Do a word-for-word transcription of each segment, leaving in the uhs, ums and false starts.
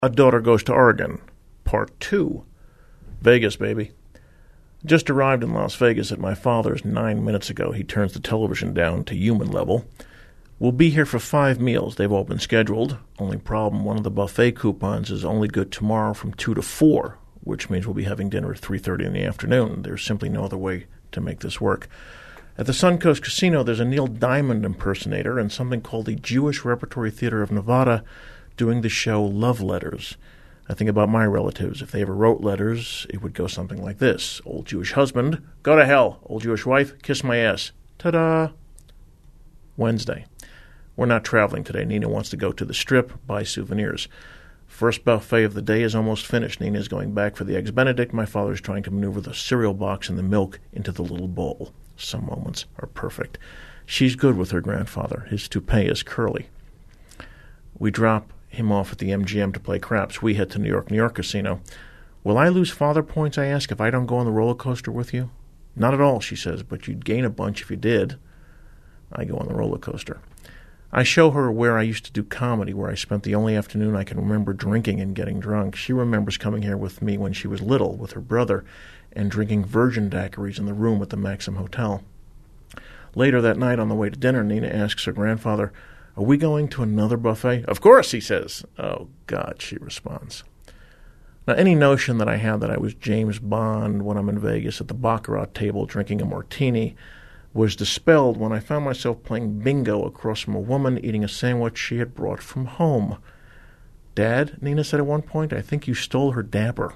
A Daughter Goes to Oregon, Part two. Vegas, baby. Just arrived in Las Vegas at my father's nine minutes ago. He turns the television down to human level. We'll be here for five meals. They've all been scheduled. Only problem, one of the buffet coupons is only good tomorrow from two to four, which means we'll be having dinner at three thirty in the afternoon. There's simply no other way to make this work. At the Suncoast Casino, there's a Neil Diamond impersonator and something called the Jewish Repertory Theater of Nevada doing the show Love Letters. I think about my relatives. If they ever wrote letters, it would go something like this. Old Jewish husband, go to hell. Old Jewish wife, kiss my ass. Ta-da! Wednesday. We're not traveling today. Nina wants to go to the Strip, buy souvenirs. First buffet of the day is almost finished. Nina's going back for the Eggs Benedict. My father's trying to maneuver the cereal box and the milk into the little bowl. Some moments are perfect. She's good with her grandfather. His toupee is curly. We drop him off at the M G M to play craps. We head to New York, New York Casino. Will I lose father points, I ask, if I don't go on the roller coaster with you? Not at all, she says, but you'd gain a bunch if you did. I go on the roller coaster. I show her where I used to do comedy, where I spent the only afternoon I can remember drinking and getting drunk. She remembers coming here with me when she was little, with her brother, and drinking virgin daiquiris in the room at the Maxim Hotel. Later that night, on the way to dinner, Nina asks her grandfather, are we going to another buffet? Of course, he says. Oh, God, she responds. Now, any notion that I had that I was James Bond when I'm in Vegas at the Baccarat table drinking a martini was dispelled when I found myself playing bingo across from a woman eating a sandwich she had brought from home. Dad, Nina said at one point, I think you stole her dabber.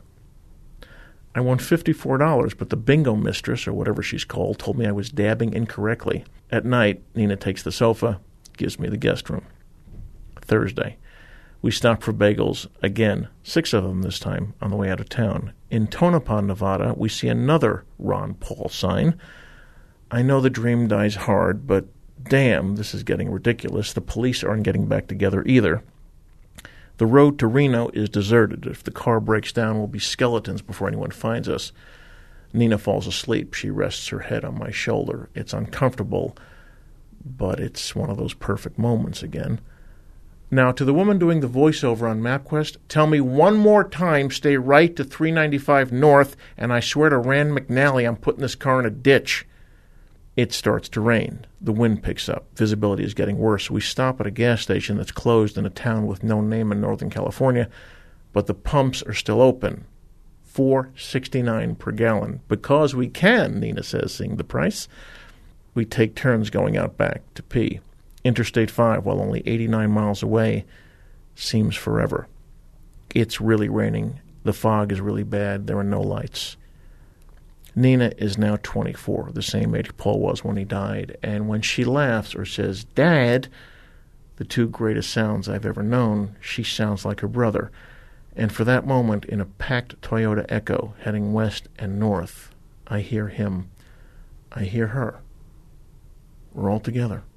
I won fifty-four dollars, but the bingo mistress, or whatever she's called, told me I was dabbing incorrectly. At night, Nina takes the sofa, gives me the guest room. Thursday. We stop for bagels again, six of them this time, on the way out of town. In Tonopah, Nevada, we see another Ron Paul sign. I know the dream dies hard, but damn, this is getting ridiculous. The police aren't getting back together either. The road to Reno is deserted. If the car breaks down, we'll be skeletons before anyone finds us. Nina falls asleep. She rests her head on my shoulder. It's uncomfortable, but it's one of those perfect moments again. Now, to the woman doing the voiceover on MapQuest, tell me one more time, stay right to three ninety-five North, and I swear to Rand McNally I'm putting this car in a ditch. It starts to rain. The wind picks up. Visibility is getting worse. We stop at a gas station that's closed in a town with no name in Northern California, but the pumps are still open. four sixty-nine per gallon. Because we can, Nina says, seeing the price. We take turns going out back to pee. Interstate five, while only eighty-nine miles away, seems forever. It's really raining. The fog is really bad. There are no lights. Nina is now twenty-four, the same age Paul was when he died. And when she laughs or says, Dad, the two greatest sounds I've ever known, she sounds like her brother. And for that moment, in a packed Toyota Echo heading west and north, I hear him. I hear her. We're all together.